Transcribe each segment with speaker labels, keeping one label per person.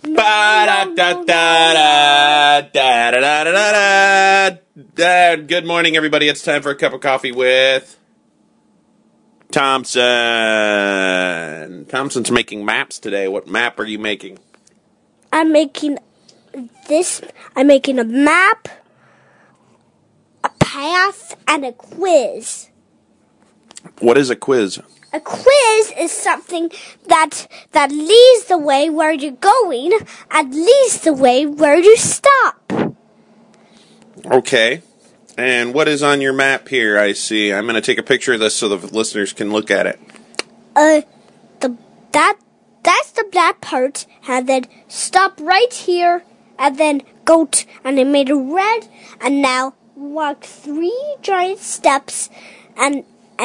Speaker 1: Good morning, everybody. It's time for a cup of coffee with Thompson. Thompson's making maps today. What map are you making?
Speaker 2: I'm making a map, a path, and a quiz.
Speaker 1: What is a quiz?
Speaker 2: A quiz is something that leads the way where you're going and leads the way where you stop.
Speaker 1: Okay. And what is on your map here? I see. I'm going to take a picture of this so the listeners can look at it.
Speaker 2: That's the black part, and then stop right here, and then and it made a red, and now walk 3 giant steps, and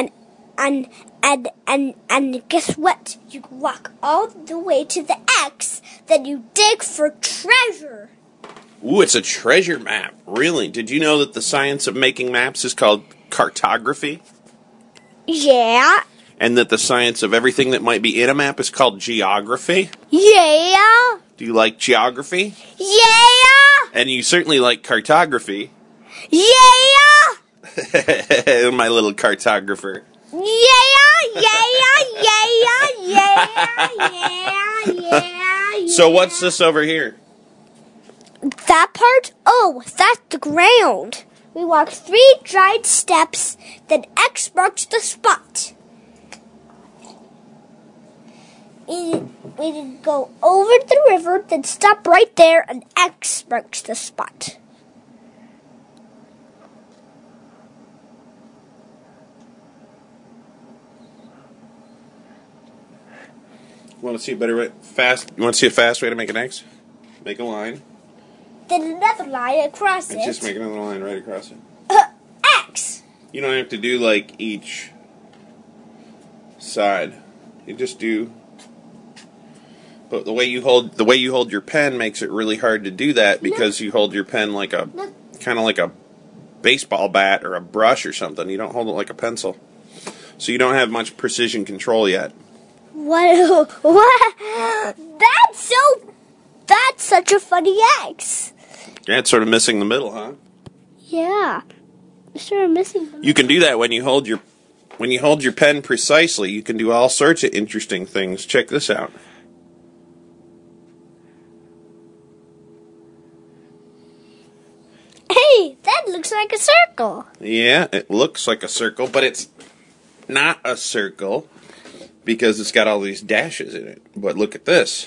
Speaker 2: guess what? You can walk all the way to the X, then you dig for treasure.
Speaker 1: Ooh, it's a treasure map. Really? Did you know that the science of making maps is called cartography?
Speaker 2: Yeah.
Speaker 1: And that the science of everything that might be in a map is called geography?
Speaker 2: Yeah.
Speaker 1: Do you like geography?
Speaker 2: Yeah.
Speaker 1: And you certainly like cartography.
Speaker 2: Yeah.
Speaker 1: My little cartographer.
Speaker 2: Yeah.
Speaker 1: So what's this over here?
Speaker 2: That part? Oh, that's the ground. We walk 3 giant steps, then X marks the spot. We go over the river, then stop right there, and X marks the spot.
Speaker 1: Want to see a better way? You want to see a fast way to make an X? Make a line.
Speaker 2: Then another line across
Speaker 1: And
Speaker 2: it.
Speaker 1: just make another line right across it.
Speaker 2: X.
Speaker 1: You don't have to do like each side. You just do. But the way you hold your pen makes it really hard to do that because you hold your pen like kind of like a baseball bat or a brush or something. You don't hold it like a pencil. So you don't have much precision control yet.
Speaker 2: What? That's such a funny X.
Speaker 1: Yeah, it's sort of missing the middle, huh?
Speaker 2: Yeah. Sort of missing the middle.
Speaker 1: You can do that when you hold your pen precisely. You can do all sorts of interesting things. Check this out.
Speaker 2: Hey, that looks like a circle.
Speaker 1: Yeah, it looks like a circle, but it's not a circle because it's got all these dashes in it. But look at this.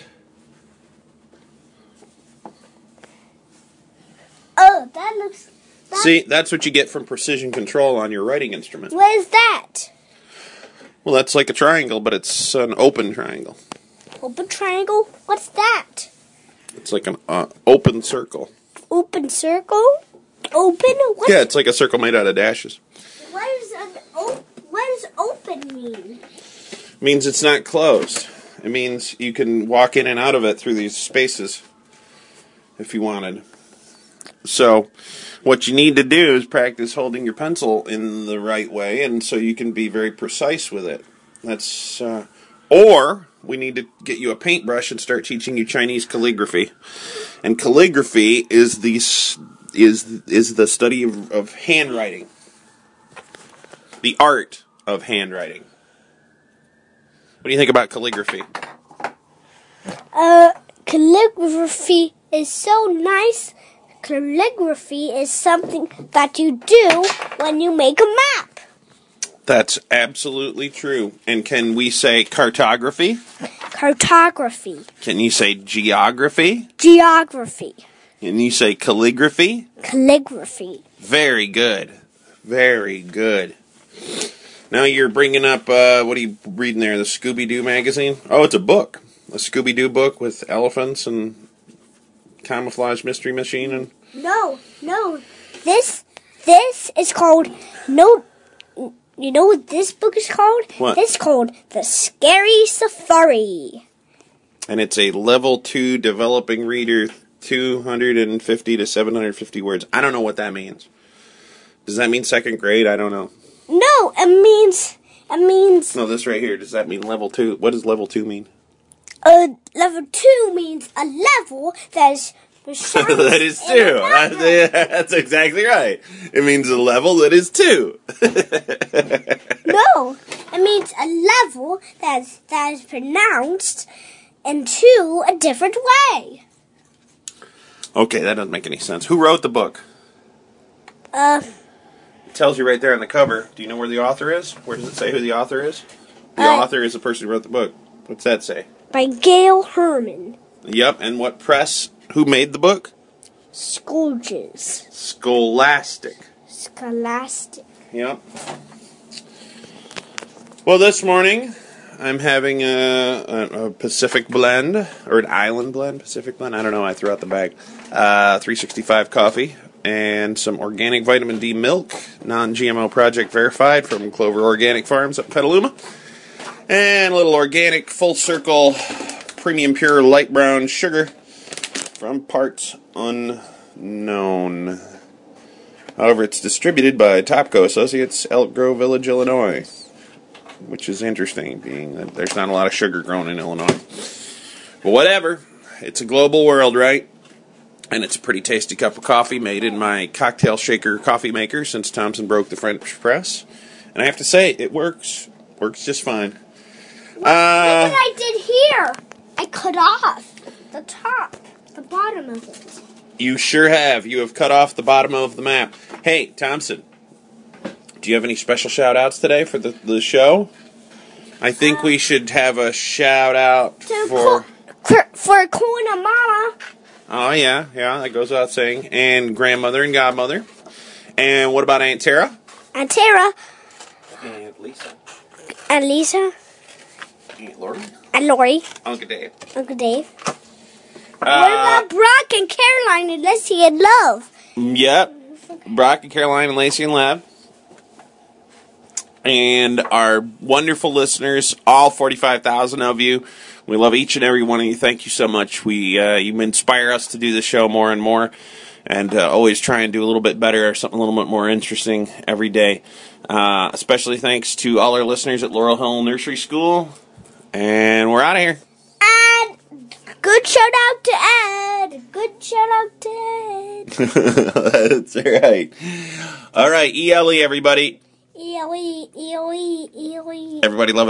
Speaker 2: Oh, that looks...
Speaker 1: See, that's what you get from precision control on your writing instrument.
Speaker 2: What is that?
Speaker 1: Well, that's like a triangle, but it's an open triangle.
Speaker 2: Open triangle? What's that?
Speaker 1: It's like an open circle.
Speaker 2: Open circle? Open?
Speaker 1: Yeah, it's like a circle made out of dashes.
Speaker 2: What does open mean?
Speaker 1: It means it's not closed. It means you can walk in and out of it through these spaces if you wanted. So what you need to do is practice holding your pencil in the right way, and so you can be very precise with it. Or we need to get you a paintbrush and start teaching you Chinese calligraphy. And calligraphy is the study of handwriting, the art of handwriting. What do you think about calligraphy?
Speaker 2: Calligraphy is so nice. Calligraphy is something that you do when you make a map.
Speaker 1: That's absolutely true. And can we say cartography?
Speaker 2: Cartography.
Speaker 1: Can you say geography?
Speaker 2: Geography.
Speaker 1: Can you say calligraphy?
Speaker 2: Calligraphy.
Speaker 1: Very good. Very good. Now you're bringing up, what are you reading there, the Scooby-Doo magazine? Oh, it's a book. A Scooby-Doo book with elephants and camouflage mystery machine and...
Speaker 2: No. This is called... No... You know what this book is called?
Speaker 1: What?
Speaker 2: It's called The Scary Safari.
Speaker 1: And it's a level 2 developing reader, 250 to 750 words. I don't know what that means. Does that mean 2nd grade? I don't know.
Speaker 2: No, it means...
Speaker 1: No, this right here. Does that mean level 2? What does level 2 mean?
Speaker 2: Level 2 means a level that is
Speaker 1: that is 2. That's exactly right. It means a level that is 2.
Speaker 2: No, it means a level that is pronounced into a different way.
Speaker 1: Okay, that doesn't make any sense. Who wrote the book? It tells you right there on the cover. Do you know where the author is? Where does it say who the author is? The author is the person who wrote the book. What's that say?
Speaker 2: By Gail Herman.
Speaker 1: Yep, and what press? Who made the book?
Speaker 2: Scholastic. Scholastic.
Speaker 1: Yep. Well, this morning I'm having a Pacific blend, or an island blend, Pacific blend. I don't know. I threw out the bag. 365 coffee and some organic vitamin D milk, non-GMO project verified from Clover Organic Farms up in Petaluma, and a little organic full circle premium pure light brown sugar from Parts Unknown. However, it's distributed by Topco Associates, Elk Grove Village, Illinois, which is interesting, being that there's not a lot of sugar grown in Illinois. But whatever, it's a global world, right? And it's a pretty tasty cup of coffee made in my cocktail shaker coffee maker since Thompson broke the French press. And I have to say, it works. Works just fine.
Speaker 2: Look what I did here. I cut off the top, the bottom of it.
Speaker 1: You sure have. You have cut off the bottom of the map. Hey, Thompson, do you have any special shout-outs today for the show? I think we should have a shout-out for
Speaker 2: Kuna Mama.
Speaker 1: Oh, yeah, that goes without saying. And grandmother and godmother. And what about Aunt Tara?
Speaker 2: Aunt Tara.
Speaker 1: And Lisa.
Speaker 2: And Lisa.
Speaker 1: Aunt Lori.
Speaker 2: And Lori.
Speaker 1: Uncle Dave.
Speaker 2: Uncle Dave. What about Brock and Caroline and Lacey and Love?
Speaker 1: Yep. Brock and Caroline and Lacey and Lab. And our wonderful listeners, all 45,000 of you. We love each and every one of you. Thank you so much. You inspire us to do the show more and more, and always try and do a little bit better or something a little bit more interesting every day. Especially thanks to all our listeners at Laurel Hill Nursery School. And we're out of here.
Speaker 2: And good shout out to Ed. Good shout out to Ed.
Speaker 1: That's right. All right, ELE, everybody.
Speaker 2: ELE, ELE, ELE.
Speaker 1: Everybody love it.